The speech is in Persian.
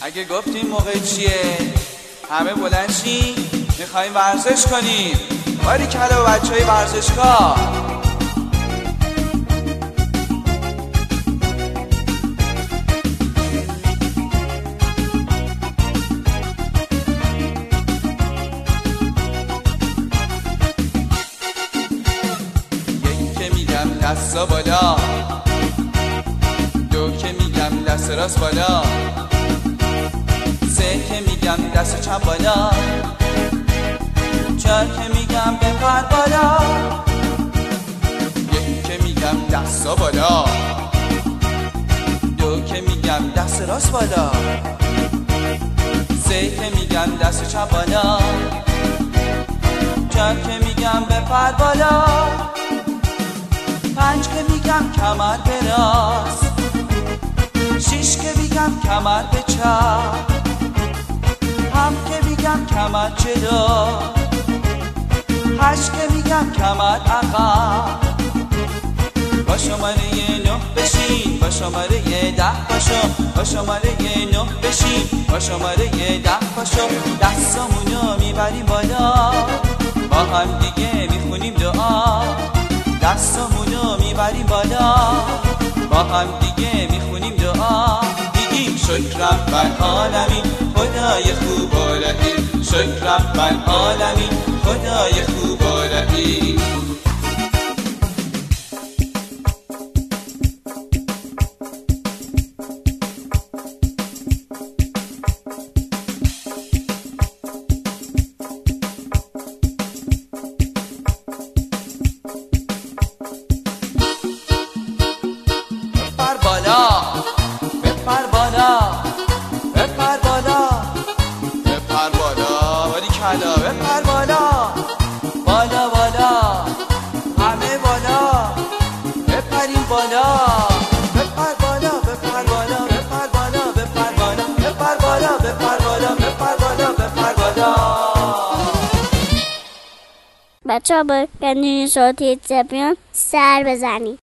اگه گفتیم موقع چیه همه بلند شین، میخوایم ورزش کنیم. باریکلا بچهای ورزشگاه. یک که میگم دستا بالا، دو که میگم دست راست بالا، سه که میگم دست چپ بالا، چهار که میگم بپر بالا، یک که میگم دستا بالا، دو که میگم دست راست بالا، سه که میگم دست چپ بالا، چهار که میگم بپر بالا، پنج که میگم کمر به راست، شش که میگم کمر به چپ، هفت که میگم کمر جلو، هشت که میگم کمر عقب. با شماره 9 بشین، با شماره 10 پاشو، با شماره 9 بشین، با شماره 10 پاشو. دستامونو میبریم بالا، با هم دیگه میخونیم دعا. دستامونو میبریم بالا، با هم دیگه میخونیم دعا. میگیم شکرم بر عالمین خدای خوب و رحیم، شکرم بر عالمین خدای خوب و رحیم. بپر بالا، بپر بالا، بپر بالا، بپر بالا، باریکلا بپر بالا، بالا بالا، همه بالا، بپریم بالا، بپر بالا، بپر بالا، بپر بالا، بپر بالا، بپر بالا، بپر بالا، بپر بالا، بپر بالا. بچه ها با گندونی صوتی زبیان سر بزنید.